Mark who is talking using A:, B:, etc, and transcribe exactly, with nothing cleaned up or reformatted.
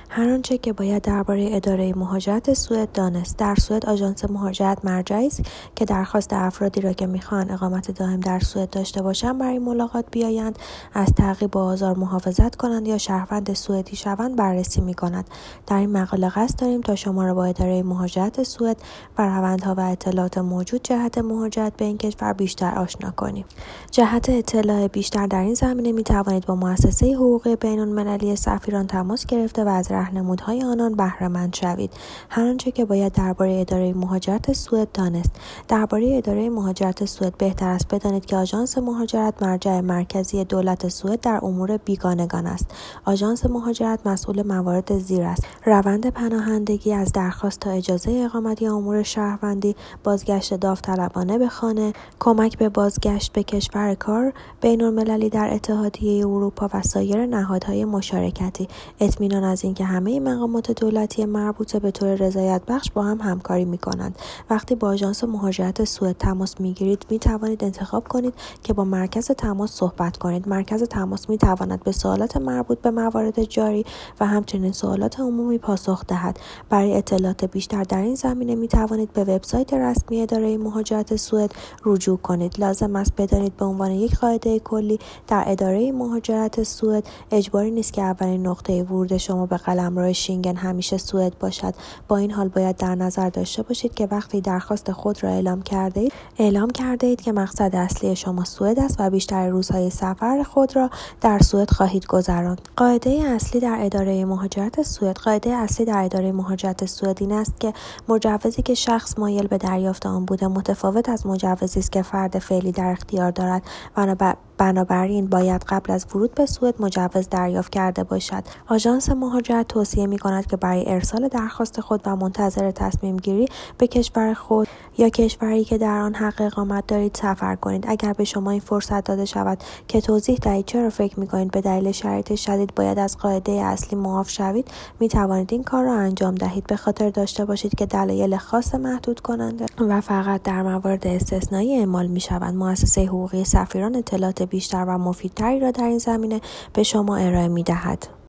A: هر آنچه که باید درباره اداره مهاجرت سوئد دانست. در سوئد آژانس مهاجرت مرجعی است که درخواست افرادی را که می‌خواهند اقامت دائم در سوئد داشته باشند برای ملاقات بیایند، از تعقیب و آزار محافظت کنند یا شهروند سوئدی شوند بررسی می‌کند. در این مقاله قصد داریم تا شما را با اداره مهاجرت سوئد و روندها و اطلاعات موجود جهت مهاجرت به این کشور بیشتر آشنا کنیم. جهت اطلاع بیشتر در این زمینه می‌توانید با مؤسسه حقوقی بین‌المللی سفیران تماس گرفته و از راهنمودهای آنان بهره مند شوید. هر آنچه که باید درباره اداره مهاجرت سوئد دانست. درباره اداره مهاجرت سوئد بهتر است بدانید که آژانس مهاجرت مرجع مرکزی دولت سوئد در امور بیگانگان است. آژانس مهاجرت مسئول موارد زیر است: روند پناهندگی از درخواست تا اجازه اقامت یا امور شهروندی، بازگشت داوطلبانه به خانه، کمک به بازگشت به کشور کار بین‌المللی در اتحادیه اروپا و سایر نهادهای مشارکتی. اطمینان از اینکه همه مقامات دولتی مربوطه به طور رضایت بخش با هم همکاری می‌کنند. وقتی با آژانس مهاجرت سوئد تماس می‌گیرید، می‌توانید انتخاب کنید که با مرکز تماس صحبت کنید. مرکز تماس می‌تواند به سوالات مربوط به موارد جاری و همچنین سوالات عمومی پاسخ دهد. برای اطلاعات بیشتر در این زمینه می‌توانید به وبسایت رسمی اداره مهاجرت سوئد رجوع کنید. لازم است بدانید به عنوان یک قاعده کلی در اداره مهاجرت سوئد اجباری نیست که اولین نقطه ورود شما به قلمرو شینگن همیشه سوئد باشد. با این حال باید در نظر داشته باشید که وقتی درخواست خود را اعلام کرده اید، اعلام کرده اید که مقصد اصلی شما سوئد است و بیشتر روزهای سفر خود را در سوئد خواهید گذراند. قاعده اصلی در اداره مهاجرت سوئد قاعده اصلی در اداره مهاجرت سوئد این است که مجوزی که شخص مایل به دریافت آن بوده متفاوت از مجوزی است که فرد فعلی در اختیار دارد و بنابراین باید قبل از ورود به سوئد مجوز دریافت کرده باشد. آژانس مهاجرت توصیه می‌کند که برای ارسال درخواست خود و منتظر تصمیم گیری به کشور خود یا کشوری که در آن حق اقامت دارید سفر کنید. اگر به شما این فرصت داده شود که توضیح دهید چرا فکر می‌کنید به دلیل شرایط شدید باید از قاعده اصلی معاف شوید، می‌توانید این کار را انجام دهید. به خاطر داشته باشید که دلایل خاص محدود کننده و فقط در موارد استثنایی اعمال می‌شوند. مؤسسه حقوقی سفیران اطلاعات بیشتر و مفیدتری را در این زمینه به شما ارائه می‌دهد.